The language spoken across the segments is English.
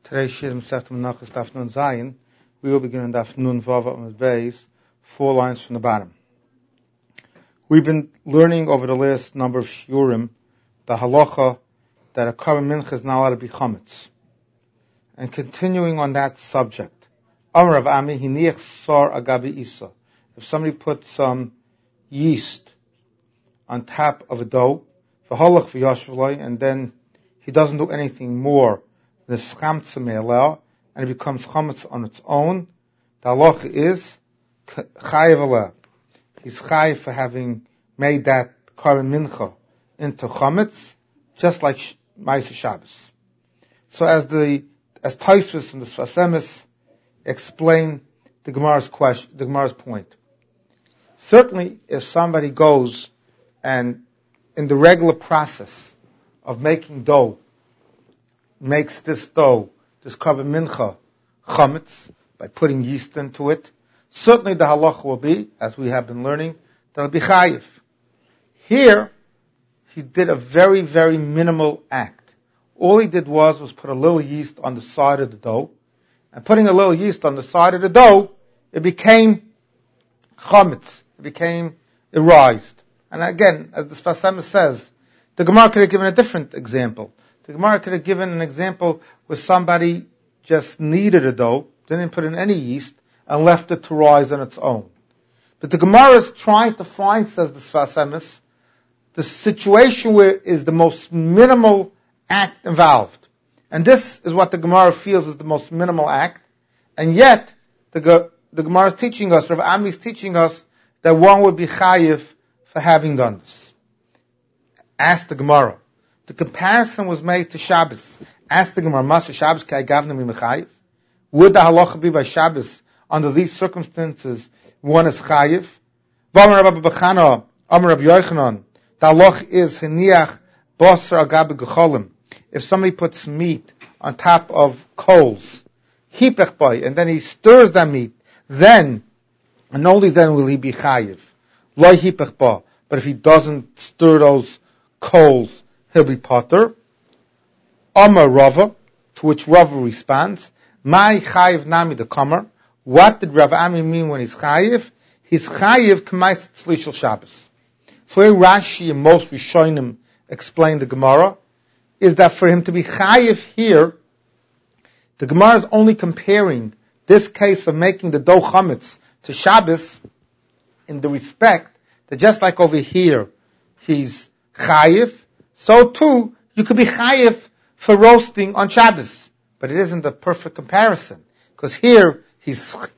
Today's Shir Masechet Menachos Daf Nun Zayin. We will begin in Daf Nun Vav Amud Beis, 4 lines from the bottom. We've been learning over the last number of shiurim the halacha that a korban mincha is not allowed to be chametz. And continuing on that subject, Amar Rav Ami hiniach sar agabi isa. If somebody puts some yeast on top of a dough, v'halach v'yashv, and then he doesn't do anything more, the chamtza me'aleh, and it becomes chametz on its own, the halacha is chayiv aleh. He's chayiv for having made that korban mincha into chametz, just like Ma'aseh Shabbos. So as Tosfos and the Sfas Emes explain the Gemara's point. Certainly, if somebody goes and in the regular process of making dough, makes this dough, this korban mincha, chametz, by putting yeast into it, certainly the halacha will be, as we have been learning, that it'll be chayiv. Here, he did a very, very minimal act. All he did was put a little yeast on the side of the dough, and putting a little yeast on the side of the dough, it became chametz. It became erased. And again, as the Sfas Emes says, the Gemara could have given a different example. The Gemara could have given an example where somebody just kneaded a dough, didn't put in any yeast, and left it to rise on its own. But the Gemara is trying to find, says the Sfas Emes, the situation where is the most minimal act involved. And this is what the Gemara feels is the most minimal act. And yet, the Gemara is teaching us, Rav Ami is teaching us, that one would be chayiv for having done this. Ask the Gemara. The comparison was made to Shabbos. Ask the Gemara, Masa Shabbos kai gavna mi mechayiv? Would the halacha be by Shabbos under these circumstances one is chayiv? V'amar Rabbi Bechana, Amar Rabbi Yochanan, the halacha is hiniach basar agabe gecholim. If somebody puts meat on top of coals, hipech bay, and then he stirs that meat, then, and only then will he be chayiv. Loi hipech ba. But if he doesn't stir those coals, he'll be potter. Amar Rava, to which Rava responds, Mai chayiv nami the kamer. What did Rav Ami mean when he's chayiv? He's chayiv k'mais tzli Shabbos. So here Rashi and most Rishonim explain the Gemara, is that for him to be chayiv here, the Gemara is only comparing this case of making the dough chametz to Shabbos in the respect that just like over here, he's chayiv, so too, you could be chayiv for roasting on Shabbos. But it isn't a perfect comparison. Because here, he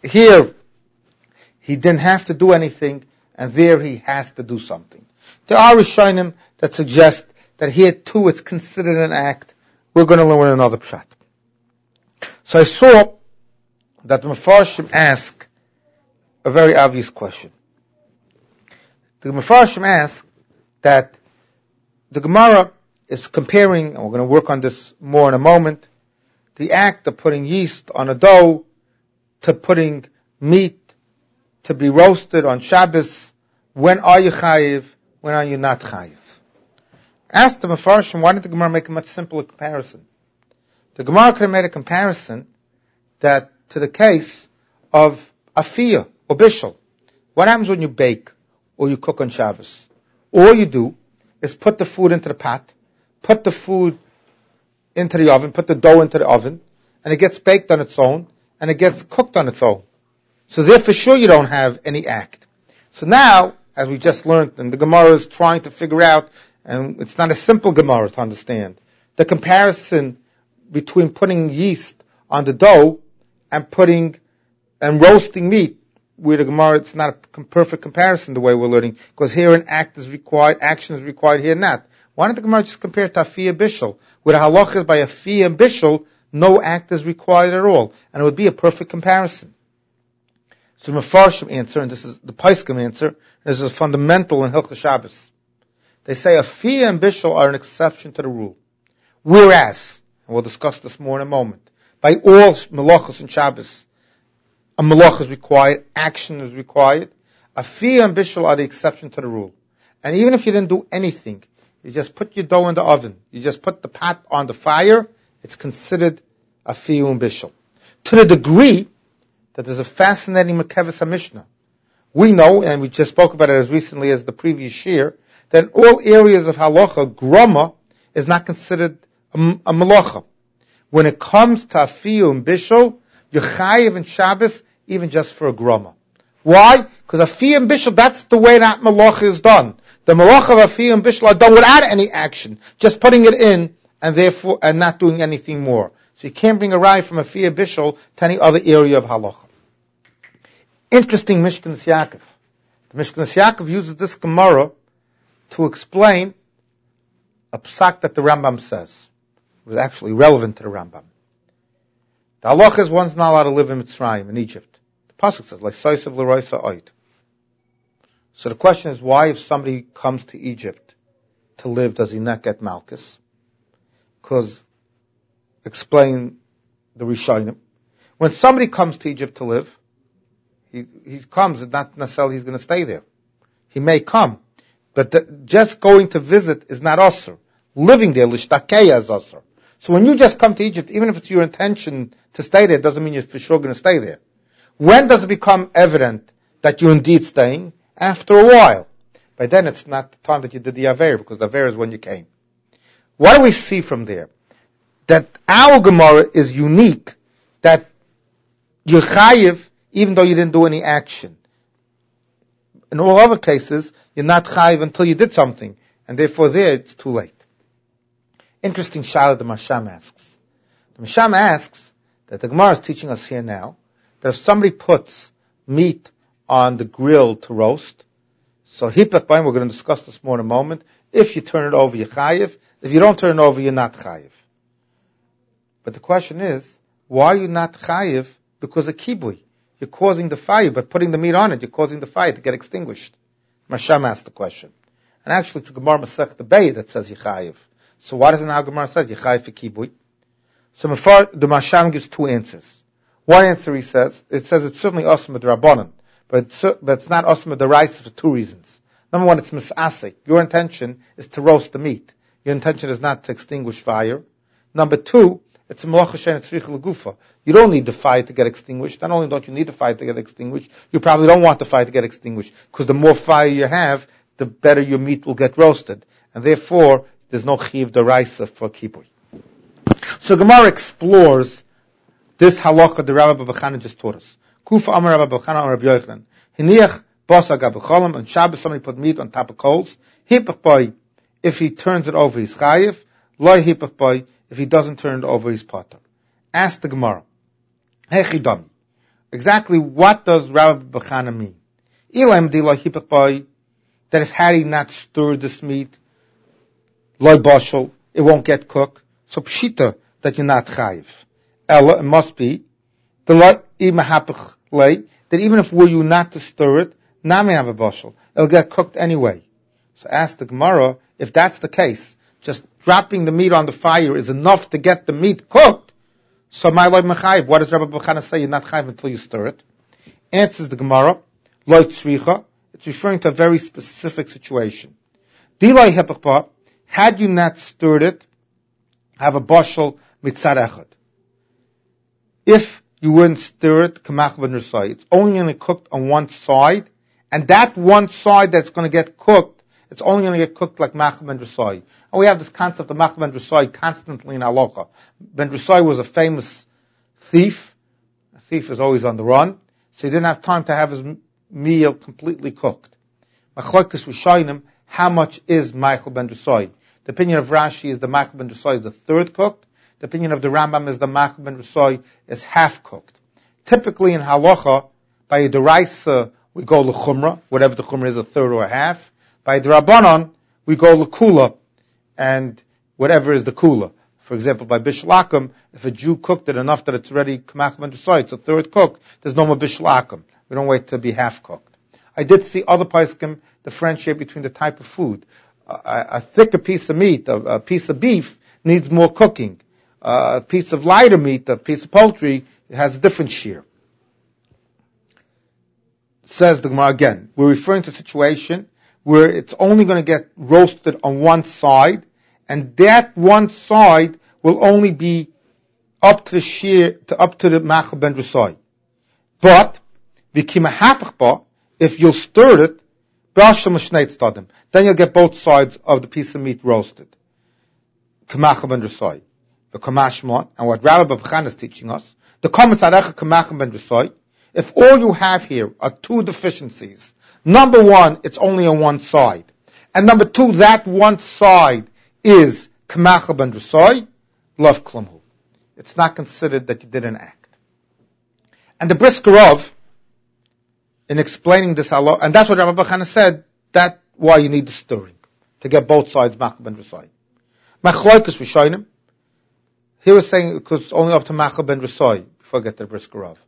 didn't have to do anything, and there he has to do something. There are Rishonim that suggest that here too it's considered an act. We're going to learn another pshat. So I saw that the Mefarshim ask a very obvious question. The Mefarshim ask that the Gemara is comparing, and we're going to work on this more in a moment, the act of putting yeast on a dough to putting meat to be roasted on Shabbos. When are you chayiv? When are you not chayiv? Ask the Mefarshim, why didn't the Gemara make a much simpler comparison? The Gemara could have made a comparison that to the case of afiyah or bishul. What happens when you bake or you cook on Shabbos? All you do is put the food into the pot, put the food into the oven, put the dough into the oven, and it gets baked on its own, and it gets cooked on its own. So there for sure you don't have any act. So now, as we just learned, and the Gemara is trying to figure out, and it's not a simple Gemara to understand, the comparison between putting yeast on the dough and roasting meat, where the Gemara, it's not a perfect comparison the way we're learning, because here an act is required, action is required, here not. Why don't the Gemara just compare it to afiyah bishul? Where the halacha is by afiyah and bishul, no act is required at all. And it would be a perfect comparison. So the Mefarshim answer, and this is the Paiskim answer, this is fundamental in Hilchos Shabbos. They say afiyah and bishul are an exception to the rule. Whereas, and we'll discuss this more in a moment, by all melachos and Shabbos, a melach is required, action is required. Afiyah and bishul are the exception to the rule. And even if you didn't do anything, you just put your dough in the oven, you just put the pot on the fire, it's considered afiyu and bishul. To the degree that there's a fascinating Makevis HaMishnah. We know, and we just spoke about it as recently as the previous year, that in all areas of halacha, groma is not considered a malacha. When it comes to afiyu and bishul, you're chayiv and Shabbos even just for a groma. Why? Because afiyu and bishul, that's the way that malacha is done. The malacha of afiyu and bishul are done without any action, just putting it in and therefore and not doing anything more. So you can't bring a raya from afiyu bishul to any other area of halacha. Interesting Mishkanas Yaakov. The Mishkanas Yaakov uses this Gemara to explain a psak that the Rambam says. It was actually relevant to the Rambam. The halacha is one's not allowed to live in Mitzrayim, in Egypt. The pasuk says, like Soisav L'Roisa Oid. So the question is, why if somebody comes to Egypt to live, does he not get Malchus? Because, explain the Rishonim. When somebody comes to Egypt to live, he comes, and not necessarily he's going to stay there. He may come, but just going to visit is not osur. Living there, l'shtakeya, is osur. So when you just come to Egypt, even if it's your intention to stay there, it doesn't mean you're for sure going to stay there. When does it become evident that you're indeed staying? After a while. By then it's not the time that you did the Aver, because the Aver is when you came. What do we see from there? That our Gemara is unique, that you're chayiv, even though you didn't do any action. In all other cases, you're not chayiv until you did something, and therefore there it's too late. Interesting shaila the Masham asks. The Masham asks that the Gemara is teaching us here now that if somebody puts meat on the grill to roast, so hipach b'ayim, we're going to discuss this more in a moment. If you turn it over, you're chayiv. If you don't turn it over, you're not chayiv. But the question is, why are you not chayiv because of kibui? You're causing the fire, but putting the meat on it, you're causing the fire to get extinguished. Masham asked the question. And actually it's a Gemara Masech the Bay that says Yechayiv. So why doesn't our Gemara say Yechayiv for Kibui? So the Masham gives two answers. One answer he says, it says it's certainly Osma D'Rabbanan, but it's not Osma D'Raisa for two reasons. Number one, it's Misasik. Your intention is to roast the meat. Your intention is not to extinguish fire. Number two, it's a malacha she'en tzricha l'gufa. You don't need the fire to get extinguished. Not only don't you need the fire to get extinguished, you probably don't want the fire to get extinguished, because the more fire you have, the better your meat will get roasted. And therefore, there's no chiv d'oraisa for kibui. So Gemara explores this halacha the Rabbi Bechana just taught us. Kufa Amar Rabbi Bechana Amar Rabbi Yochanan. Hiniach basa gabecholim, on Shabbos somebody put meat on top of coals. Hipach boy, if he turns it over, he's chayiv. Loi hipach boy, if he doesn't turn it over, he's potter. Ask the Gemara. Hechidami. Exactly what does Rabbi Bechana mean? Ilam di loi hipach boy, that if had he not stirred this meat, loi bashal, it won't get cooked. So pshita, that you're not chayiv. Ella, it must be, the loi imahapach lei, that even if were you not to stir it, nami have a bashal, it'll get cooked anyway. So ask the Gemara, if that's the case, just dropping the meat on the fire is enough to get the meat cooked, so my loi mechayiv, what does Rabbi Bechana say? You're not chayiv until you stir it. Answers the Gemara, loi tzricha, it's referring to a very specific situation. Dilai hepachpa, had you not stirred it, have a bashal mitzad echad. If you wouldn't stir it, kamach ben rasai, it's only going to cook on one side, and that one side that's going to get cooked, it's only going to get cooked like mach ben rasai. And we have this concept of mach ben rasai constantly in halacha. Ben rasai was a famous thief. A thief is always on the run, so he didn't have time to have his meal completely cooked. Machlokes Rishonim, how much is Michael ben Rasai? The opinion of Rashi is the Michael ben Rasai is the third cooked. The opinion of the Rambam is the Michael ben Rasai is half cooked. Typically in halacha, by a deraisa we go l'chumra, whatever the chumra is, a third or a half. By the Rabbanon we go l'kula, and whatever is the kula. For example, by Bishul, if a Jew cooked it enough that it's ready, Kamach ben Rasai, it's a third cooked, there's no more Bishul. We don't wait to be half cooked. I did see other poskim differentiate between the type of food. A thicker piece of meat, a piece of beef, needs more cooking. A piece of lighter meat, a piece of poultry, has a different shear. Says the Gemara again, we're referring to a situation where it's only going to get roasted on one side, and that one side will only be up to the shear, up to the machal ben drusai. But, if you'll stir it, then you'll get both sides of the piece of meat roasted. K'machal ben drusai. And what Rabbi Babchan is teaching us, the comments arecha k'machal ben drusai, if all you have here are two deficiencies, number one, it's only on one side, and number two, that one side is k'machal ben drusai, love klumhu. It's not considered that you did an act. And the Brisker Rav, in explaining this halakha, and that's what Rabbi Babchan said, that's why you need the stirring, to get both sides machal ben drusai. Machlokes Rishonim, he was saying because it's only up to machal ben drusai before I get to the Brisker Rav.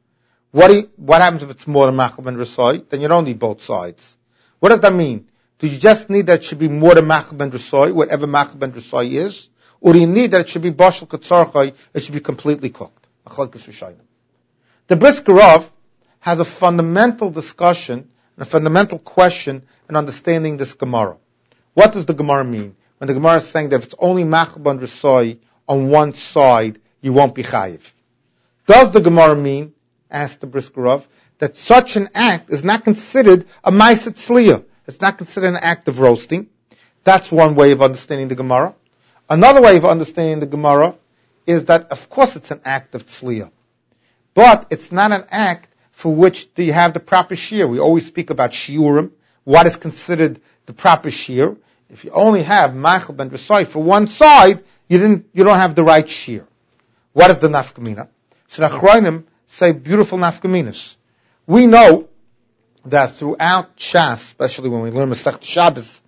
What happens if it's more than machal ben drusai? Then you don't need both sides. What does that mean? Do you just need that it should be more than machal ben drusai, whatever machal ben drusai is? Or do you need that it should be bashal katzarchai, it should be completely cooked? Machlokes Rishonim. The Brisker Rav has a fundamental discussion and a fundamental question in understanding this Gemara. What does the Gemara mean? When the Gemara is saying that if it's only machal ben drusai on one side, you won't be chayiv. Does the Gemara mean, asked the Brisker Rav, that such an act is not considered a ma'aseh tzliya? It's not considered an act of roasting. That's one way of understanding the Gemara. Another way of understanding the Gemara is that, of course, it's an act of tzliya, but it's not an act for which you have the proper shear. We always speak about shiurim, what is considered the proper shear. If you only have machal ben drusai for one side, you don't have the right shear. What is the nafkamina? So the Achronim say beautiful nafkaminas. We know that throughout Shas, especially when we learn Masechet Shabbos,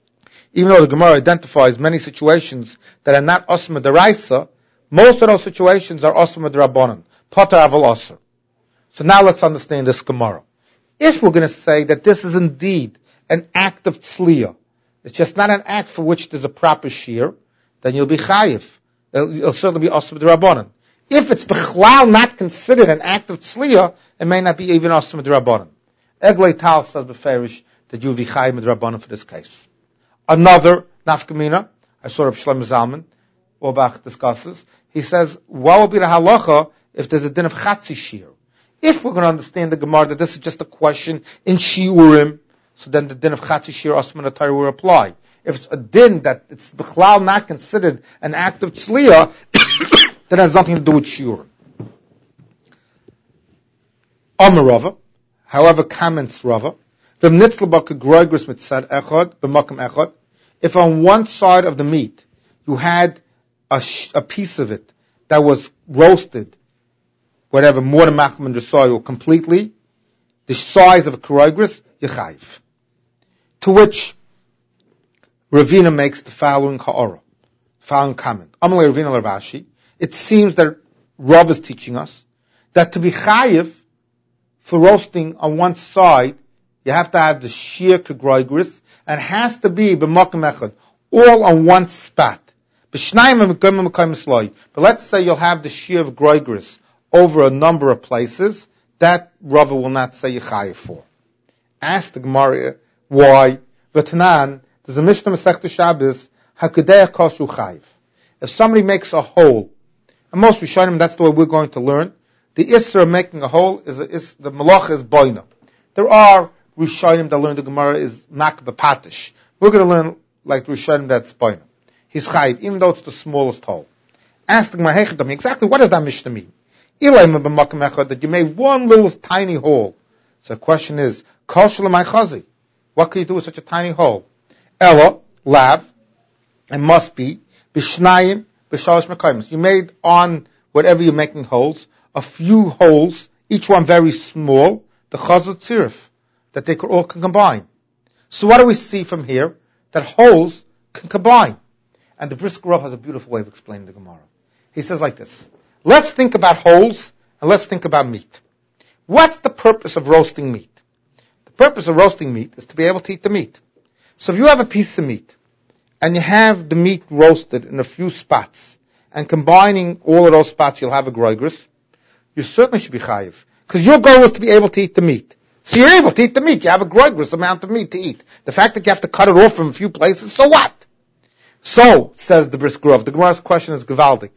even though the Gemara identifies many situations that are not osma deraisa, most of those situations are osma derabanan, poter aval osir. So now let's understand this Gemara. If we're going to say that this is indeed an act of tzliya, it's just not an act for which there's a proper shear, then you'll be chayiv. It'll certainly be osma derabanan. If it's b'chlal not considered an act of tzliya, it may not be even osma derabanan. Eglei Tal says b'ferish that you'll be chayiv derabanan for this case. Another nafkamina, I saw Reb Shlomo Zalman, Orbach discusses, he says, what will be the halacha if there's a din of chatzi shear? If we're going to understand the Gemara that this is just a question in shiurim, so then the din of chatzi shear osman atari will apply. If it's a din that it's b'chlal not considered an act of tzliya, then it has nothing to do with shiurim. Amar Rava, however, comments Rava, if on one side of the meat you had a piece of it that was roasted, whatever, more than machal ben drusai or completely, the size of a karagris, yechayiv. To which Ravina makes the following comment. Amalei Ravina Lavashi. It seems that Rav is teaching us that to be chayiv for roasting on one side, you have to have the shear karagris, and it has to be b'makom echad, all on one spot. But let's say you'll have the shear of karagris over a number of places, that Rava will not say Yechayev for. Ask the Gemara why. V'tanan, there's a Mishnah Masechta Shabbos, Hakadeh Koshu Chayev. If somebody makes a hole, and most Rishonim, that's the way we're going to learn, the Isra of making a hole is the Malacha is Boina. There are Rishonim that learn the Gemara is Mak B'Patish. We're going to learn like the Rishonim that's Boina. He's Chayev, even though it's the smallest hole. Ask the Gemara, exactly what does that Mishnah mean? That you made one little tiny hole. So the question is, what can you do with such a tiny hole? Ella, lav, it must be, bishnayim, b'shalosh mekayim. You made on whatever you're making holes, a few holes, each one very small, the chazal tzirif, that they all can combine. So what do we see from here? That holes can combine. And the Brisker Rav has a beautiful way of explaining the Gemara. He says like this. Let's think about holes, and let's think about meat. What's the purpose of roasting meat? The purpose of roasting meat is to be able to eat the meat. So if you have a piece of meat, and you have the meat roasted in a few spots, and combining all of those spots you'll have a groigris, you certainly should be chayiv. Because your goal is to be able to eat the meat. So you're able to eat the meat. You have a groigris amount of meat to eat. The fact that you have to cut it off from a few places, so what? So, says the Brisker Rav, the Gemara's question is gewaldik.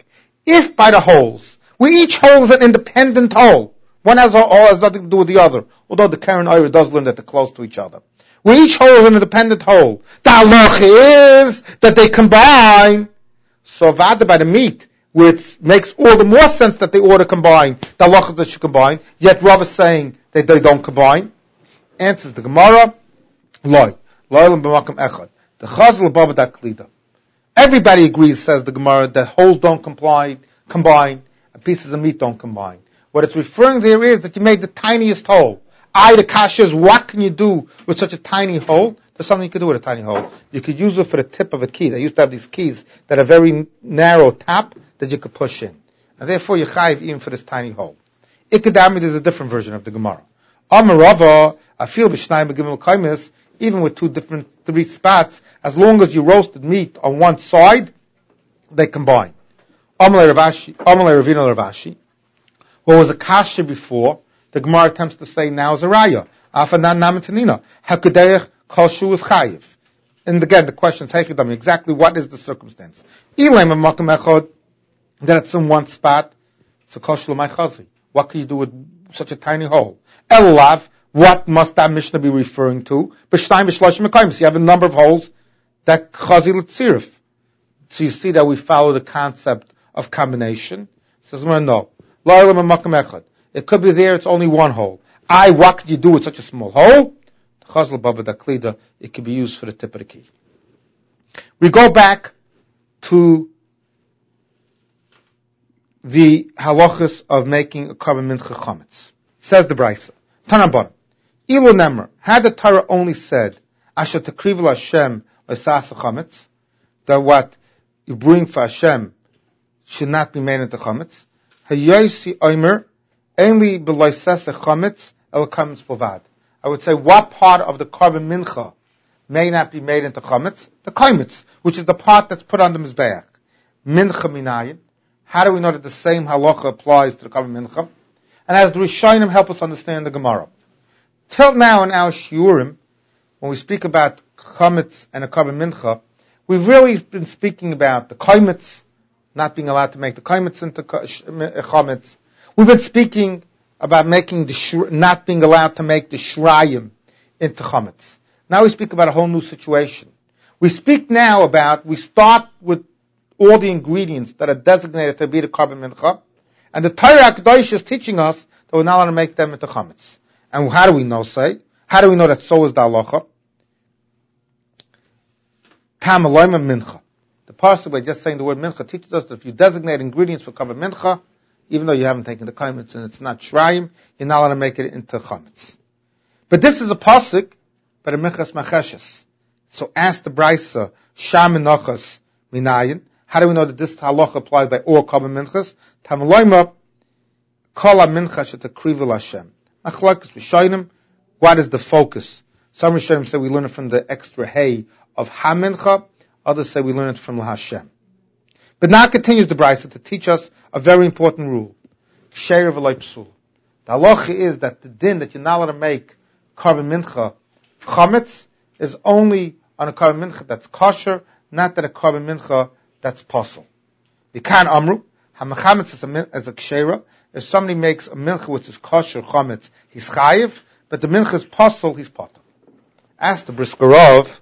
If by the holes, each hole is an independent hole. One hole has nothing to do with the other, although the Karen Ira does learn that they're close to each other. Each hole is an independent hole. The halacha is that they combine. So vada by the meat, which makes all the more sense that they ought to combine. The halacha is that should combine. Yet Rav is saying that they don't combine. Answers the Gemara. Loy b'makam echad. The chazal above that klida. Everybody agrees, says the Gemara, that holes don't combine, and pieces of meat don't combine. What it's referring there is that you made the tiniest hole. The kasha is, what can you do with such a tiny hole? There's something you could do with a tiny hole. You could use it for the tip of a key. They used to have these keys that are very narrow tap that you could push in. And therefore you chayiv even for this tiny hole. Ikadami is a different version of the Gemara. Amarava, I feel b'shnayim b'gimel kaimis, even with three spots, as long as you roasted meat on one side, they combine. Amalei Ravina Ravashi. What was a kasha before, the Gemara attempts to say now is a raya. Afanan namatanina. Hakudeich kol shu is chayiv. And again, the question is, exactly what is the circumstance? Ilaim makam echad, that it's in one spot, it's a kol shu l'may chazi. What can you do with such a tiny hole? Elav, what must that Mishnah be referring to? B'shnayim b'shloshim mekayim. You have a number of holes that chazi l'tzirif. So you see that we follow the concept of combination. Says no. It could be there, it's only one hole. What could you do with such a small hole? It could be used for the tip of the key. We go back to the halachas of making a korban mincha chametz. Says the Brisa. Tanabon. Ilu Nemer. Had the Torah only said, Asher tekriv Hashem l'sasa chametz, that what you bring for Hashem should not be made into chametz. Hayosi omer, only b'loisese chametz el chametz bovad. I would say, what part of the korban mincha may not be made into chametz? The chametz, which is the part that's put on the mizbeach. Mincha minayin. How do we know that the same halacha applies to the korban mincha? And as the Rishonim help us understand the Gemara. Till now in our shiurim, when we speak about chametz and a korban mincha, we've really been speaking about the chametz, not being allowed to make the chametz into chametz. We've been speaking about making not being allowed to make the shrayim into chametz. Now we speak about a whole new situation. We speak now about, we start with all the ingredients that are designated to be the korban mincha, and the Torah HaKadosh is teaching us that we're not allowed to make them into chametz. And how do we know, how do we know that so is the halacha? Tam aloyma mincha. The pasuk by just saying the word mincha teaches us that if you designate ingredients for korban mincha, even though you haven't taken the chametz and it's not shrayim, you're not allowed to make it into chametz. But this is a pasuk by the minchas macheshes. So ask the Brisa, sham minachas minayin. How do we know that this halacha applies by all korban minchas? Tam aloyma kol mincha shetakrivu Hashem. Machlokes Rishonim. What is the focus? Some Rishonim say we learn it from the extra hay of ha-mincha. Others say we learn it from Hashem. But now continues the Brisa to teach us a very important rule. Ksheir v'lo psul. The halacha is that the din that you're not allowed to make korban mincha chametz is only on a korban mincha that's kosher, not that a korban mincha that's posel. You can't amru. Ha-mechametz is a ksheira. If somebody makes a mincha which is kosher chametz, he's chayiv, but the mincha is posel, he's potter. Ask the Brisker Rav,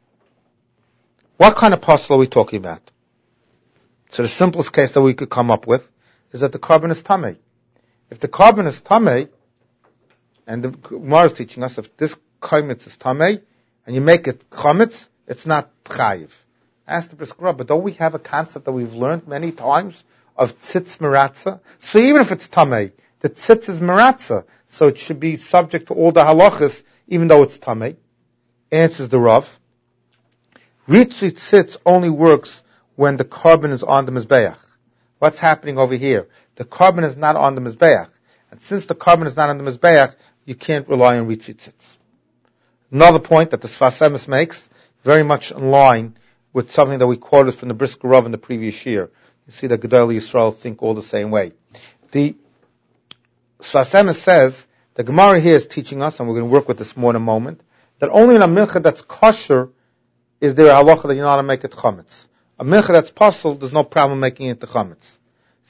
what kind of posel are we talking about? So the simplest case that we could come up with is that the korban is tamei. If the korban is tamei, and the Gemara is teaching us, if this chametz is tamei, and you make it chametz, it's not chayiv. Ask the Brisker Rav, but don't we have a concept that we've learned many times of tzitz meratza? So even if it's tamei, the tzitz is meratza, so it should be subject to all the halachas, even though it's tamei. Answers the Rav. Ritzui tzitz only works when the korban is on the mizbeach. What's happening over here? The korban is not on the mizbeach, and since the korban is not on the mizbeach, you can't rely on ritzui tzitz. Another point that the Sfas Emes makes, very much in line with something that we quoted from the Brisker Rav in the previous year. You see that Gedolei Yisrael think all the same way. The Sfas Emes says, the Gemara here is teaching us, and we're going to work with this more in a moment, that only in a mincha that's kosher is there a halacha that you're not allowed to make it chametz. A mincha that's posel, there's no problem making it to chametz.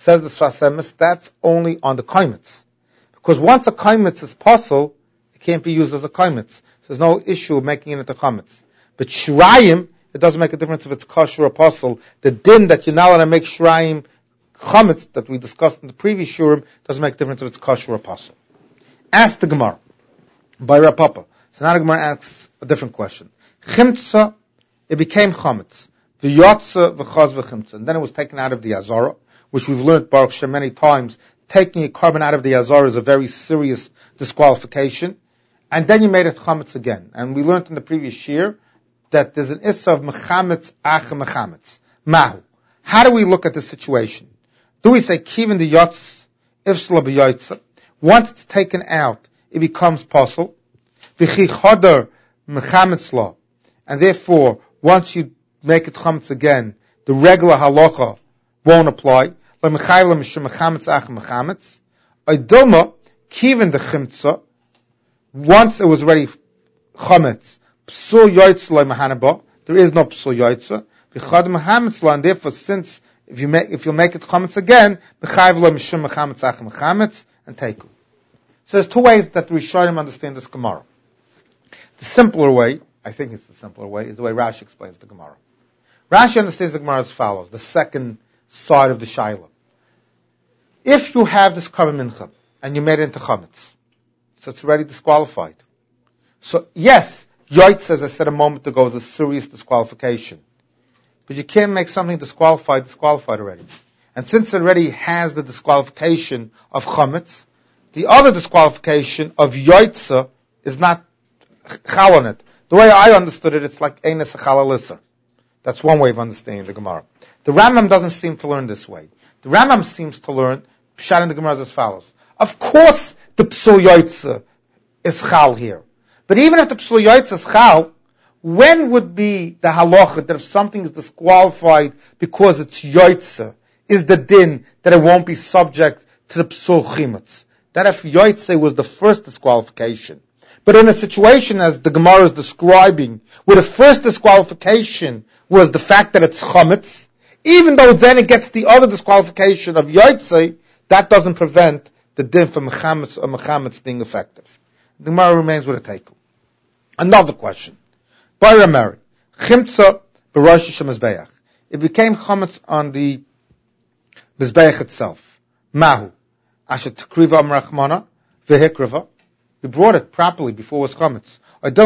Says the Sfas Emes, that's only on the kaimitz. Because once a kaimitz is possible, it can't be used as a kaimitz. So there's no issue of making it into chametz. But shrayim, it doesn't make a difference if it's kosher or possible. The din that you're not allowed to make shrayim chametz that we discussed in the previous shurim doesn't make a difference if it's kosher or possible. Ask the Gemara by Rav Papa. So now the Gemara asks a different question. Chimtza, it became chametz. V'yotza v'chaz v'chimtza. And then it was taken out of the Azara, which we've learned, Baruch Shem, many times. Taking a carbon out of the Azara is a very serious disqualification. And then you made it chametz again. And we learned in the previous year that there's an issa of mechametz ach mechametz. Mahu. How do we look at the situation? Do we say kivin the yotz ifshla b'yotza? Once it's taken out, it becomes possible. V'chi chodar mechametz law. And therefore, once you make it chametz again, the regular halacha won't apply. Mechametz. Idilma, kivin the chimtza, once it was already chametz, psul yoytza loy mahanaba, there is no psul yoytza, v'chad mechametz la, and therefore, since if you make it chametz again, b'chayv lo mishum mechametz ach mechametz, and teiku. So there's two ways that the Rishonim understand this Gemara. The simpler way, I think it's the simpler way, is the way Rashi explains the Gemara. Rashi understands the Gemara as follows, the second side of the Shaila. If you have this Karban Mincha, and you made it into chametz, so it's already disqualified. So yes, Yoitz, as I said a moment ago, is a serious disqualification. But you can't make something disqualified already. And since it already has the disqualification of chametz, the other disqualification of Yoitza is not chal on it. The way I understood it, it's like Eines Chal Alisser. That's one way of understanding the Gemara. The Rambam doesn't seem to learn this way. The Rambam seems to learn, Pshat in the Gemara is as follows. Of course, the Psul Yoitza is chal here. But even if the Psul Yoitza is chal, when would be the halacha that if something is disqualified because it's Yoitza, is the din that it won't be subject to the Psul Chimetz? That if Yoitza was the first disqualification. But in a situation as the Gemara is describing, where the first disqualification was the fact that it's chametz, even though then it gets the other disqualification of Yotzei, that doesn't prevent the din for mechametz or mechametz being effective. The Gemara remains with a teiku. Another question. Bayra Mary. Chimtza b'rosh Mizbeach. It became chametz on the Mizbeach itself. Mahu. Asher tekriva amrachmana v'hikrava. We brought it properly before it was chametz.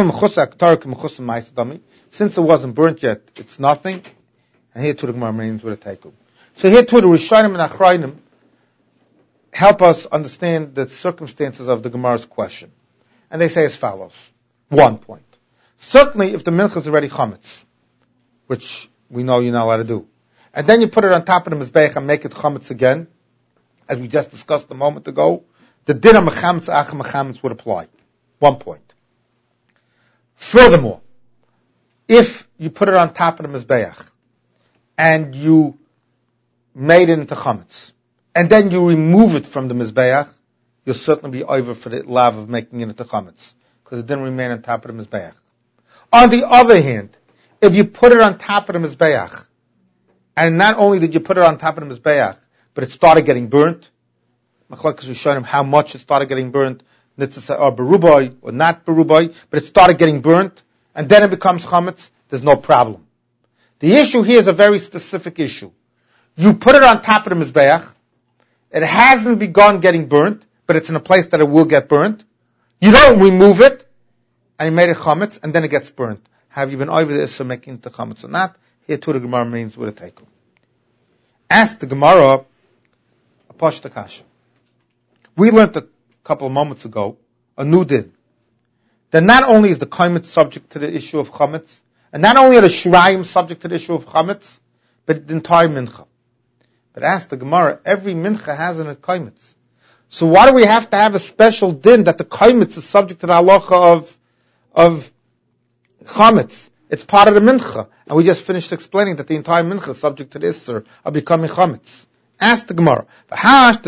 Since it wasn't burnt yet, it's nothing. And here too the Gemara remains with a teiku. So here too the Rishonim and Achrayim help us understand the circumstances of the Gemara's question. And they say as follows. 1 point. Certainly if the mincha is already chametz, which we know you're not allowed to do, and then you put it on top of the mizbeach and make it chametz again, as we just discussed a moment ago, the din of mechametz ach mechametz would apply. 1 point. Furthermore, if you put it on top of the mizbeach and you made it into chametz, and then you remove it from the mizbeach, you'll certainly be over for the lav of making it into chametz, because it didn't remain on top of the mizbeach. On the other hand, if you put it on top of the mizbeach, and not only did you put it on top of the mizbeach, but it started getting burnt, Machlokes Rishonim how much it started getting burnt, or berubai or not berubai, but it started getting burnt, and then it becomes chametz, there's no problem. The issue here is a very specific issue. You put it on top of the mizbeach, it hasn't begun getting burnt, but it's in a place that it will get burnt. You don't remove it, and you made it chametz, and then it gets burnt. Have you been over this for making it to chametz or not? Here too the Gemara remains with a teiku. Ask the Gemara a pashta kasha. We learned a couple of moments ago a new din. That not only is the kaimet subject to the issue of chametz, and not only are the shrayim subject to the issue of chametz, but the entire mincha. But ask the Gemara, every mincha has an kaimetz. So why do we have to have a special din that the kaimetz is subject to the halacha of chametz? It's part of the mincha. And we just finished explaining that the entire mincha is subject to the isser of becoming chametz. Ask the Gemara, that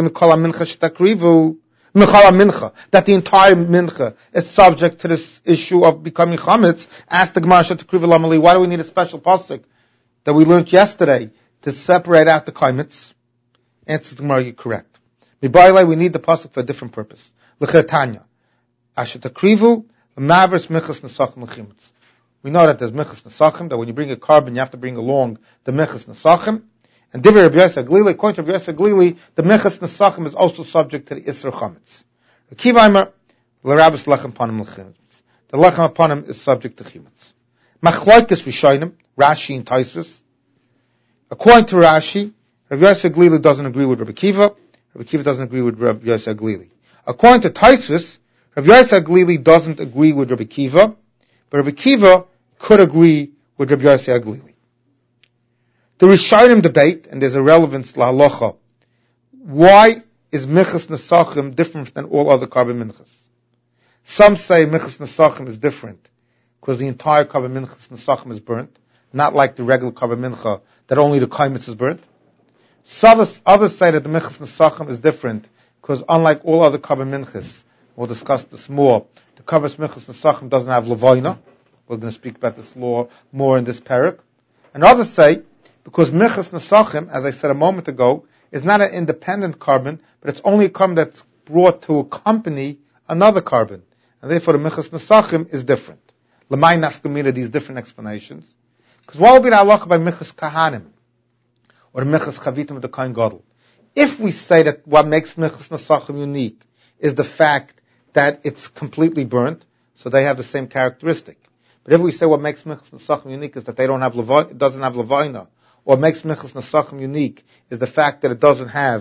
the entire mincha is subject to this issue of becoming chametz. Ask the Gemara, why do we need a special pasuk that we learned yesterday to separate out the kaimetz? Answers the Gemara, you're correct. Mibailai, we need the pasuk for a different purpose. L'chetanya. Ashetakrivu, l'mavers michas nesachim l'chimitz. We know that there's michas nesachim, that when you bring a carbon, you have to bring along the michas nesachim. And Divrei Rabbi Yosef Glili, according to Rabbi Yosef Glili, the michas nesachim is also subject to the Isser Chametz. Kivaimer, l'rabis lechem panim l'chimitz. The lechem panim is subject to chimitz. Machlokes Rishonim, Rashi and Tosfos. According to Rashi, Rabbi Yosef Glili doesn't agree with Rabbi Kiva. Rabbi Kiva doesn't agree with Rabbi Yosef Glili. According to Tosfos, Rabbi Yosef Glili doesn't agree with Rabbi Kiva, but Rabbi Kiva could agree with Rabbi Yosef Glili. The Rishonim debate, and there's a relevance to halacha. Why is Michas Nesachim different than all other carbon minchas? Some say Michas Nesachim is different because the entire carbon minchas Nesachim is burnt, not like the regular carbon mincha that only the kaimitz is burnt. Others say that the Michas Nesachim is different because unlike all other carbon minchas, we'll discuss this more, the carbon Michas Nesachim doesn't have levayna. We're going to speak about this more in this parak. And others say because Michas Nesachim, as I said a moment ago, is not an independent carbon, but it's only a carbon that's brought to accompany another carbon. And therefore the Michas Nesachim is different. L'may nafkamina, these different explanations. Because what will be the halacha by Michas Kahanim? Or the Michas Chavitim of the Kohen Gadol? If we say that what makes Michas Nesachim unique is the fact that it's completely burnt, so they have the same characteristic. But if we say what makes Michas Nesachim unique is that they don't have it doesn't have levayna, or what makes Michas Nesachim unique is the fact that it doesn't have,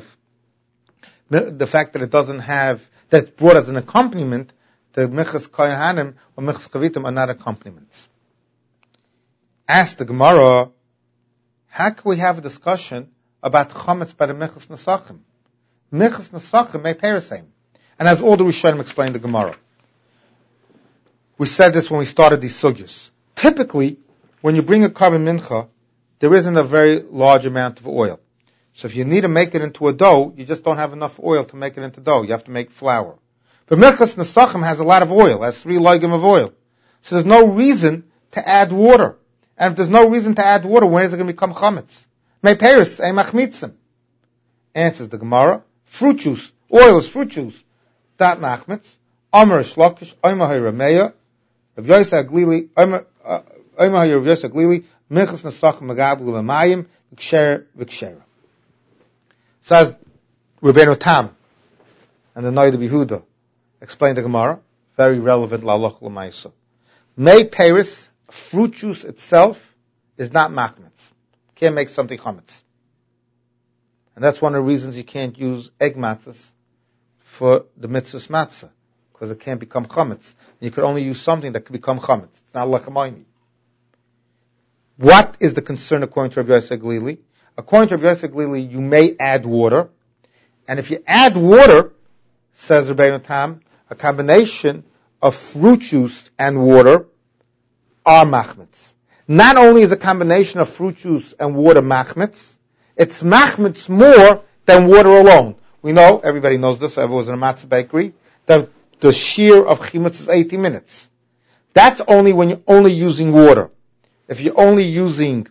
that's brought as an accompaniment, the Michas Kohanim or Michas Chavitim are not accompaniments. Ask the Gemara, how can we have a discussion about chametz by the Michas Nesachim? Michas Nesachim may parasame. And as all the Rishonim explained the Gemara. We said this when we started these sugyas. Typically, when you bring a carbon mincha, there isn't a very large amount of oil. So if you need to make it into a dough, you just don't have enough oil to make it into dough. You have to make flour. But Michas Nesachim has a lot of oil, has 3 logim of oil. So there's no reason to add water. And if there's no reason to add water, when is it going to become chametz? May Paris, a machmitzim. Answers the Gemara, fruit juice, oil is fruit juice. That machmitz, Amar Shlokish, Omer Hirameya, Rav Yosef Glili, Omer Rav Yosef Glili, Michas Nesachim Magablu V'mayim, V'ksher. Says Rabbeinu Tam, and the Noida Behuda, explained the Gemara, very relevant la'alach l'maisa. May Paris, fruit juice itself, is not machmitz. Can't make something chametz. And that's one of the reasons you can't use egg matzahs for the mitzvah's matzah, because it can't become chametz. You could only use something that could become chametz. It's not lechamayni. What is the concern according to Rabbi Yosef Glili? According to Rabbi Yosef Glili, you may add water, and if you add water, says Rabbeinu Tam, a combination of fruit juice and water are machmitz. Not only is a combination of fruit juice and water machmitz, it's machmitz more than water alone. We know, everybody knows this, I was in a matzah bakery, that the shear of chimetz is 80 minutes. That's only when you're only using water. If you're only using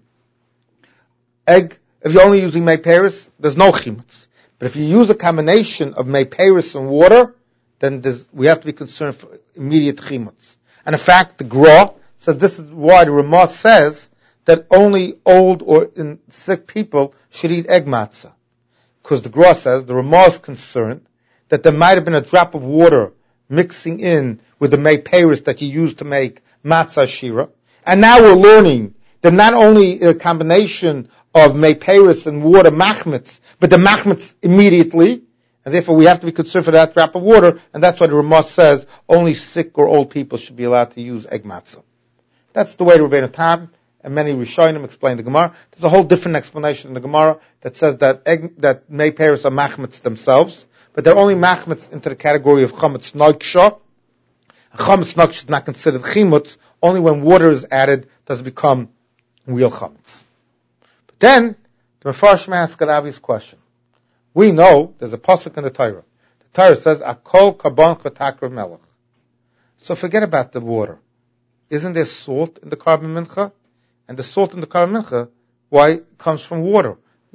mei paris, there's no chimetz. But if you use a combination of mei paris and water, then we have to be concerned for immediate chimetz. And in fact, the Gra says this is why the Ramah says that only old or sick people should eat egg matzah. Because the Gra says, the Ramah is concerned that there might have been a drop of water mixing in with the mei paris that you use to make matzah shira. And now we're learning that not only a combination of mei paris and water machmitz, but the machmitz immediately, and therefore we have to be concerned for that drop of water, and that's why the Ramah says only sick or old people should be allowed to use egg matzah. That's the way the Rabbeinu Tam and many Rishonim explain the Gemara. There's a whole different explanation in the Gemara that says that mei paris are machmitz themselves, but they're only machmitz into the category of chametz noksha. Chametz noksha is not considered chimutz. Only when water is added does it become real chametz. But then the Mefarshim ask an obvious question. We know there's a pasuk in the Torah. The Torah says akol karbon chatak melech. So forget about the water. Isn't there salt in the carbon mincha? And the salt in the carbon mincha, why, comes from water?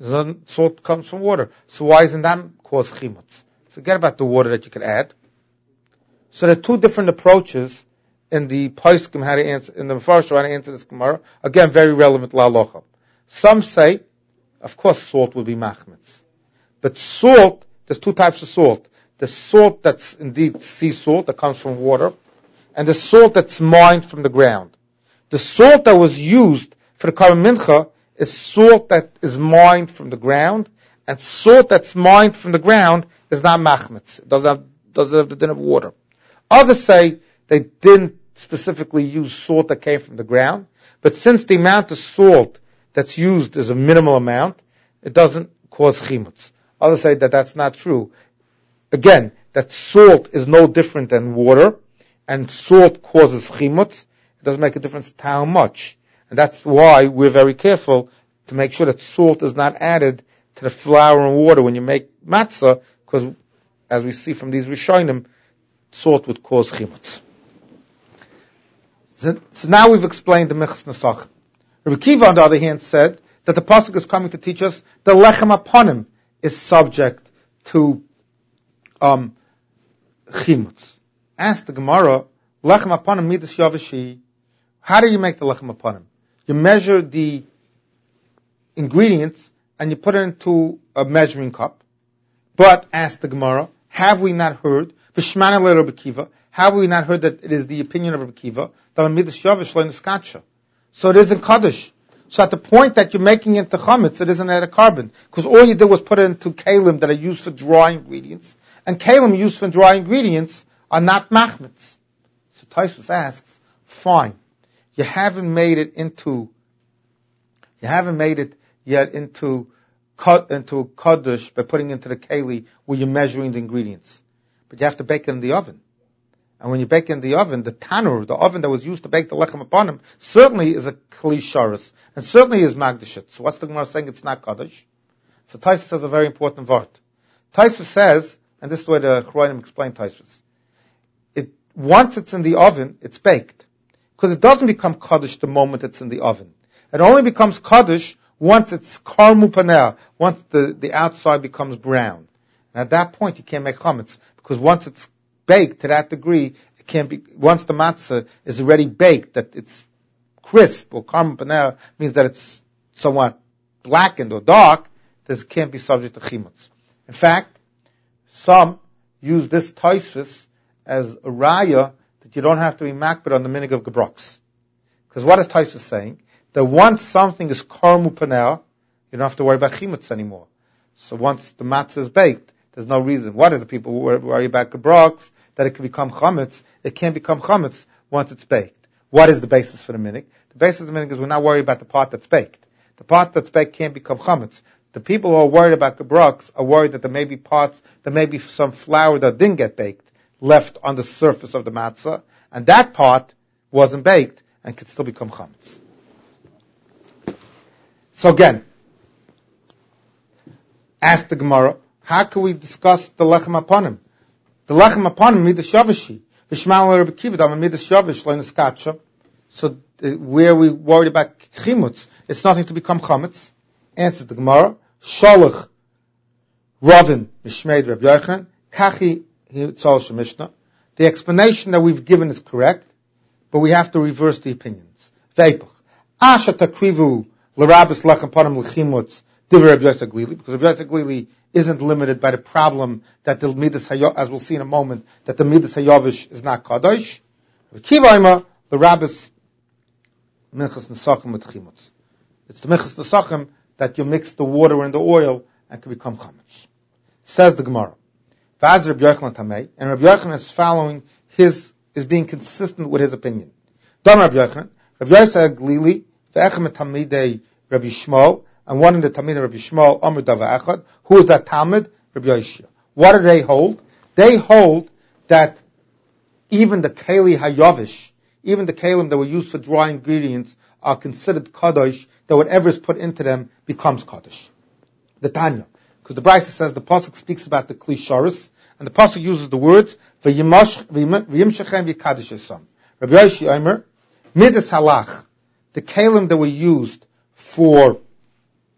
Salt comes from water. So why isn't that cause chimutz? Forget about the water that you could add. So there are two different approaches in the Poskim how to answer, in the Mefarshim how to answer this Gemara. Again, very relevant la'alocha. Some say, of course, salt will be machmitz. But salt, there's two types of salt. The salt that's indeed sea salt that comes from water, and the salt that's mined from the ground. The salt that was used for the Karban Mincha is salt that is mined from the ground, and salt that's mined from the ground is not machmitz. It doesn't have the din of water. Others say they didn't specifically use salt that came from the ground, but since the amount of salt that's used is a minimal amount, it doesn't cause chimutz. Others say that that's not true. Again, that salt is no different than water, and salt causes chimutz. It doesn't make a difference to how much. And that's why we're very careful to make sure that salt is not added to the flour and water when you make matzah, because as we see from these Rishonim, salt would cause chimutz. So now we've explained the Minchas Nesachim. Rabbi Kiva, on the other hand, said that the pasuk is coming to teach us the lechem aponim is subject to chimutz. Ask the Gemara, lechem aponim midas yavashi. How do you make the lechem aponim? You measure the ingredients and you put it into a measuring cup. But ask the Gemara, have we not heard? V'shmana le Rabbi Kiva. Have we not heard that it is the opinion of Rabbi Kiva that midas yavish lo niskatsha? So it isn't kaddish. So at the point that you're making it to chametz, it isn't at a carbon, because all you did was put it into kalim that are used for dry ingredients, and kalim used for dry ingredients are not machmetz. So Tosfos asks, fine, you haven't made it yet into kaddish by putting into the keli where you're measuring the ingredients, but you have to bake it in the oven. And when you bake in the oven, the tanur, the oven that was used to bake the lechem aponim, certainly is a kli sharis, and certainly is magdashit. So what's the Gemara saying? It's not kaddish. So Tosfos says a very important word. Tosfos says, and this is the way the Choronim explain Tosfos, once it's in the oven, it's baked. Because it doesn't become kaddish the moment it's in the oven. It only becomes kaddish once it's karmu paneh, once the outside becomes brown. And at that point, you can't make chametz, because once it's baked to that degree, it can't be, once the matzah is already baked, that it's crisp, or karmu paneh means that it's somewhat blackened or dark, this can't be subject to chimutz. In fact, some use this Tosfos as a raya that you don't have to be makbid on the minig of gebroks. Because what is Tosfos saying? That once something is karmu paneh, you don't have to worry about chimutz anymore. So once the matzah is baked, there's no reason. What are the people who worry about gebroks? That it can become chametz. It can't become chametz once it's baked. What is the basis for the minig? The basis of the minig is we're not worried about the part that's baked. The part that's baked can't become chametz. The people who are worried about gebroks are worried that there may be some flour that didn't get baked left on the surface of the matzah, and that part wasn't baked and could still become chametz. So again, ask the Gemara, how can we discuss the lechem aponim? The lechem aponim midas yavashi. V'shmal Rabbi Kiva dam midas yavish lo niskatsha. So where we worried about chimutz, it's nothing to become chametz. Answers the Gemara, sholach ravin mishmeid Rabbi Yochanan kachi hitzal shemishna. The explanation that we've given is correct, but we have to reverse the opinions. Veipach asha takrivu l'rabis lechem aponim l'chimutz divrei Rabbi Yosef Glili, because Rabbi Yosef Glili isn't limited by the problem that the midas hayavish, as we'll see in a moment, that the midas hayavish is not kadosh. Kivaima the rabbis minchas nesachim with chimutz. It's the minchas nesachim that you mix the water and the oil and can become chametz. Says the Gemara, Vaz Rabbi Yochanan tamei, and Rabbi Yochanan is following is being consistent with his opinion. Dam Rabbi Yochanan, Rabbi Yosef Glili, ve'echem tamidei Rabbi Shmuel, and one in the Talmid of Rabbi Shmuel, Amr Dava Echad. Who is that Talmud? Rabbi Yoshia. What do they hold? They hold that even the Keli Hayavish, even the Kalim that were used for dry ingredients, are considered Kadosh, that whatever is put into them becomes Kadosh. The Tanya. Because the Brisa says the Pasuk speaks about the Kli Sharis, and the Pasuk uses the words, V'yimshachem v'yikadosh esam. Rabbi Yoshia Omer, Midas Halach, the Kalim that were used for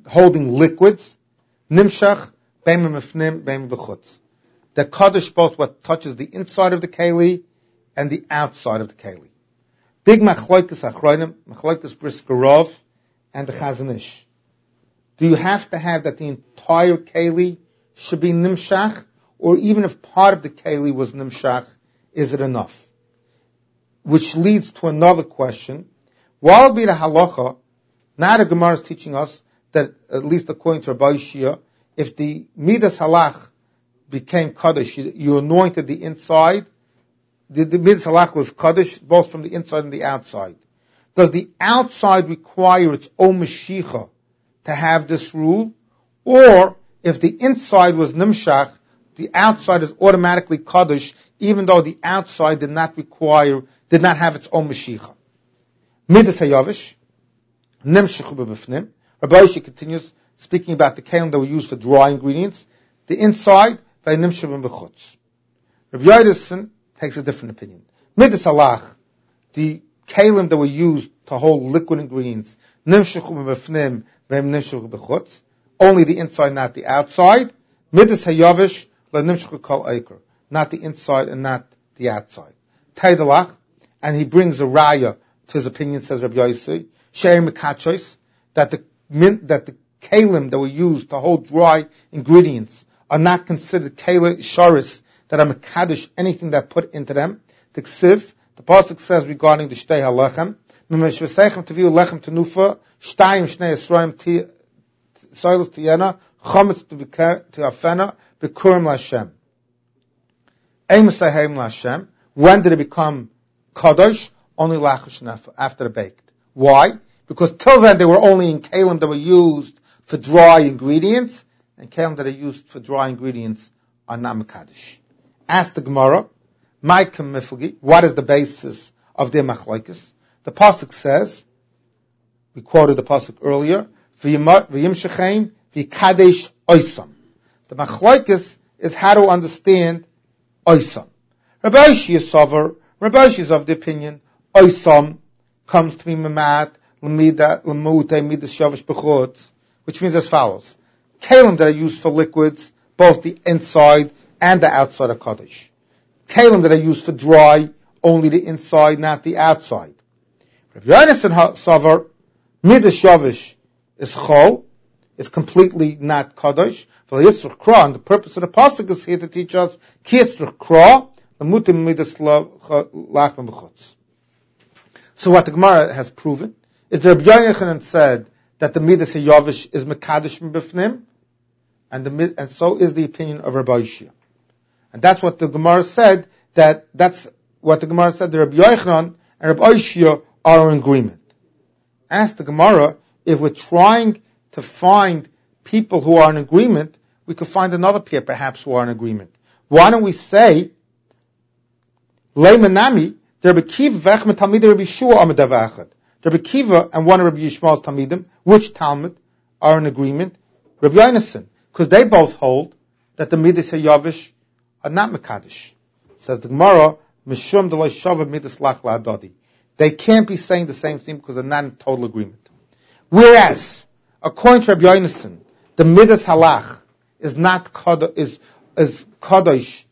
holding liquids, nimshach, beim mifnim, beim b'chutz. The kaddish both what touches the inside of the keli and the outside of the keli. Big machloikus achronim, machloikus briskerov, and the Chazon Ish. Do you have to have that the entire keli should be nimshach, or even if part of the keli was nimshach, is it enough? Which leads to another question. While be the halacha, now the Gemara is teaching us that, at least according to Rabbi Shia, if the midas halach became kaddish, you anointed the inside, the midas halach was kaddish both from the inside and the outside. Does the outside require its own mashicha to have this rule? Or if the inside was nimshach, the outside is automatically kaddish, even though the outside did not have its own mashicha. Midas hayavish, nimshach b'bifnim. Rabbi Yossi continues speaking about the kelim that were used for dry ingredients. The inside, v'nimshach b'chutz. Rabbi Yossi takes a different opinion. Midas halach, the kelim that were used to hold liquid ingredients, nimshach b'bifnim, v'nimshach b'chutz. Only the inside, not the outside. Midas hayavish, nimshach kol eiker. Not the inside and not the outside. Taidalach, and he brings a raya to his opinion, says Rabbi Yossi, she'er mekachos, that the kelim that were used to hold dry ingredients are not considered kelim sharis that are mekadosh anything that put into them. The ksiv, the pasuk says regarding the shtei halechem, mimeshvesechem teviu lechem tenufa, shtayim shnei esroim soilus tiyena, chometz teafena, bikurim l'Hashem. Eimusayhem l'Hashem. When did it become kadosh? Only lachash nefa, after the baked. Why? Because till then they were only in kelim that were used for dry ingredients, and kelim that are used for dry ingredients are not mekadosh. Ask the Gemara, Maikem Miflgi, what is the basis of their machlokes? The pasuk says, we quoted the pasuk earlier, V'yimshechem v'kadesh oisam. The machlokes is how to understand oisam. Rabbi Yossi is sover. Rabbi Yossi is of the opinion oisam comes to be memat l'mute midas shavish b'chutz, which means as follows: kelim that are used for liquids, both the inside and the outside of kaddish. Kelim that are used for dry, only the inside, not the outside. Rabbi Yonasan sover midas shavish is chol, it's completely not kaddish. And the purpose of the pasuk is here to teach us ki yitzrich kra l'mutim midas lachman b'chutz. So what the Gemara has proven is that Rabbi Yochanan said that the midas hayavish is mekadosh b'fnim, and so is the opinion of Rabbi Shia. And that's what the Gemara said. That's what the Gemara said. That Rabbi Yochanan and Rabbi Shia are in agreement. Ask the Gemara, if we're trying to find people who are in agreement, we could find another pair perhaps who are in agreement. Why don't we say Leimanami? Rabbi Kiva v'echmet Talmidei Rabbi Yeshua amadav echad. Rabbi Kiva and one of Rabbi Yishmael's Talmidim, which Talmud, are in agreement? Rabbi Yonasan, because they both hold that the midas hayavish are not mekadosh. Says the Gemara, Mishum d'lo shava midas lach la'adadi. They can't be saying the same thing because they're not in total agreement. Whereas, according to Rabbi Yonasan, the midas halach is not kadosh, is kadosh.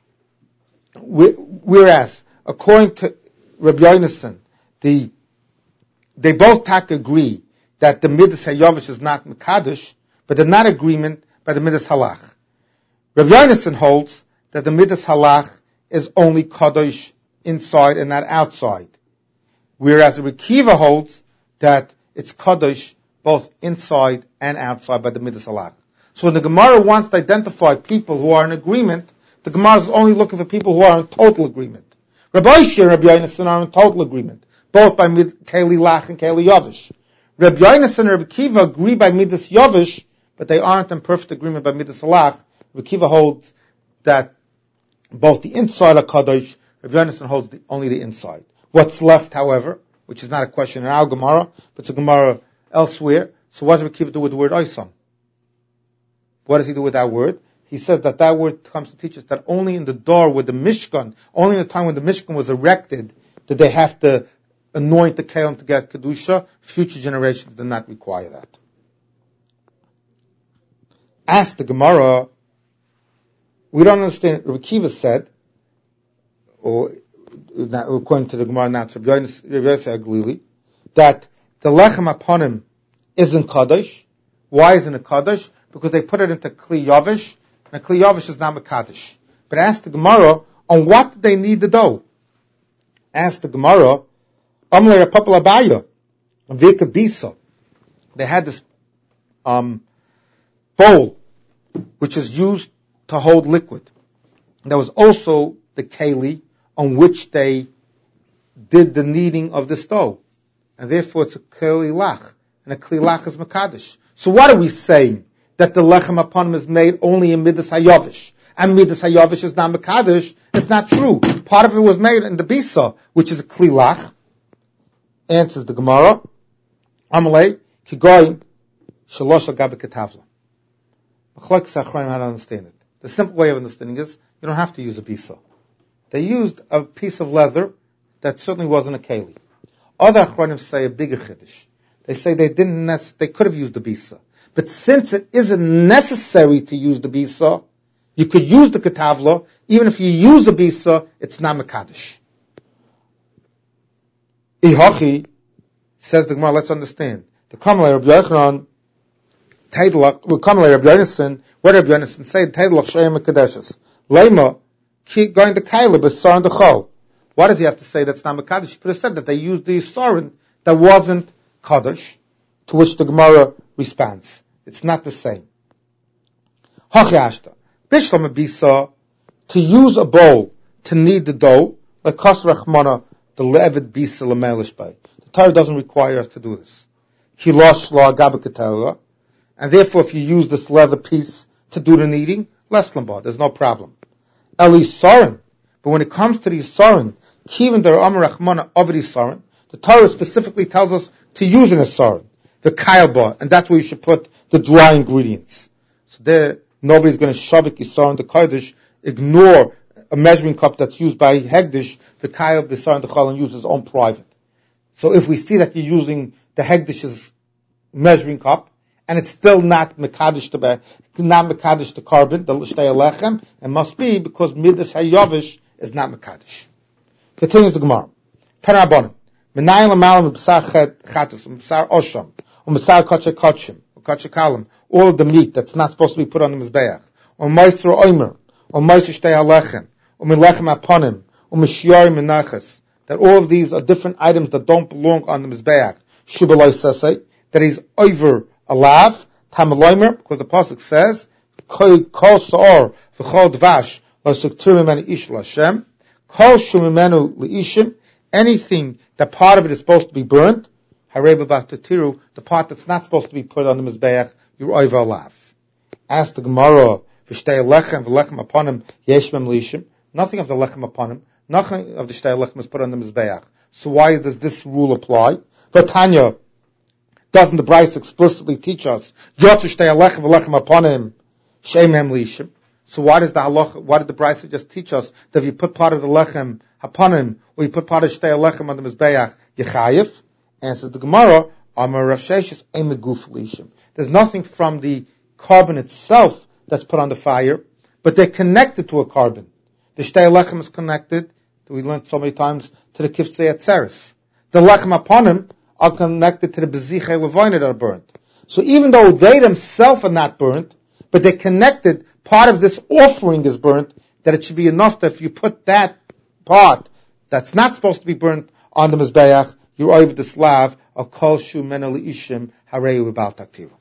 Whereas, according to Rabbi Yonasan, they both agree that the midas hayavish is not mekadosh, but they're not agreement by the midas halach. Rabbi Yonasan holds that the midas halach is only kadosh inside and not outside, whereas Rabbi Kiva holds that it's kadosh both inside and outside by the midas halach. So when the Gemara wants to identify people who are in agreement, the Gemara is only looking for people who are in total agreement. Rabbi Shia and Rabbi Yonasan are in total agreement, both by Keli Lach and Keli Yavish. Rabbi Yonasan and Rabbi Kiva agree by Midas Yavish, but they aren't in perfect agreement by Midas Lach. Rabbi Kiva holds that both the inside are Kadosh, Rabbi Yonasan holds only the inside. What's left, however, which is not a question in our Gemara, but it's a Gemara elsewhere, so what does Rabbi Kiva do with the word Oisam? What does he do with that word? He says that word comes to teach us that only in the door with the Mishkan, only in the time when the Mishkan was erected, did they have to anoint the kelim to get Kedusha. Future generations did not require that. Ask the Gemara, we don't understand. Rabbi Kiva said, or according to the Gemara, not Rabbi Yosef Aglili, that the lechem aponim isn't Kaddish. Why isn't it Kaddish? Because they put it into Kli Yavish, and a Kli Yavish is not Mekadosh. But ask the Gemara, on what did they need the dough? Ask the Gemara, Amle Rapapal Abaya, Vika Bisa. They had this bowl, which is used to hold liquid. There was also the keli on which they did the kneading of the dough. And therefore it's a keli lach. And a keli lach is Mekadosh. So what are we saying? That the lechem upon him is made only in Midas HaYavish. And Midas HaYavish is not Mekadosh. It's not true. Part of it was made in the Bisa, which is a keli lach. Answers the Gemara. Amalei, Kigoy, Shalosh Al-Gabi Ketavla. How to understand it. The simple way of understanding is, you don't have to use a bisa. They used a piece of leather that certainly wasn't a keli. Other achronim say a bigger chiddush. They say they could have used the bisa. But since it isn't necessary to use the bisa, you could use the ketavla. Even if you use the bisa, it's not mekadosh. Ihachi, says the Gemara, let's understand. The Kamalei Rabbi Yochanan, Taidelach, Kamalei Rabbi Yonason, what Rabbi Yonason said, Taidelach Shayim Mekadeshes. Lema, keep going to Kaila, but Sarin the Chol. Why does he have to say that's not Mekadosh? He could have said that they used the Sarin that wasn't Kaddish, to which the Gemara responds. It's not the same. Hachi Ashta. Bishlam Bisa, to use a bowl to knead the dough, like Kos Rachmana, the Levid Bisa Lamelish Bay. The Torah doesn't require us to do this. Kilosh La Gabakatela. And therefore, if you use this leather piece to do the kneading, less lambar, there's no problem. Eli Sarin. But when it comes to the Sarin, Kivin der Amar Rachmana Avdi Sarin, the Torah specifically tells us to use in a Sarin, the Kailba, and that's where you should put the dry ingredients. So there, nobody's going to shavik Yisar in the Kodesh, ignore a measuring cup that's used by Hegdish, the Kail, the Yisar, and the Chal, and use his own private. So if we see that you're using the Hegdish's measuring cup, and it's still not Mekadosh the carbon, the Shtei Alechem, it must be because Midas HaYavish is not Mekadosh. Continues the Gemara. Tanarabonim. Menayim l'malam b'b'sar chatus, b'b'sar osham, b'b'sar kotche kotchim, kotche kalim, all of the meat that's not supposed to be put on the Mizbeach, or moiser oimer, or moiser Shtei Alechem, or milechem aponim, or mishyari menachas, that all of these are different items that don't belong on the Mizbeach. Shubaloi sasei, that he's over alav, tamaloimer, because the pasuk says, kol sa'or v'chol dvash lo suktir mimenu ish l'Hashem, kol shu mimenu l'ishim, anything that part of it is supposed to be burnt, harei b'vatatiru, the part that's not supposed to be put on the mizbeach, you're over alav. Ask the Gemara, v'shtei lechem v'lechem aponim yeshmem l'ishim, nothing of the lechem aponim, nothing of the shtei lechem is put on the mizbeach. So why does this rule apply? But Tanya, doesn't the Bryce explicitly teach us? So why does the halacha, why did the Bryce just teach us that if you put part of the lechem hapanim, or you put part of shtei lechem on the mizbeach, yechayev? Answers the Gemara, there's nothing from the carbon itself that's put on the fire, but they're connected to a carbon. The shtei lechem is connected, we learned so many times, to the kiftzei atzeres. The lechem hapanim are connected to the bezichei levoina that are burnt. So even though they themselves are not burnt, but they're connected, part of this offering is burnt, that it should be enough that if you put that part that's not supposed to be burnt on the mizbeach, you're over the slav of kol shu menu l'ishim harei u'bal taktiru.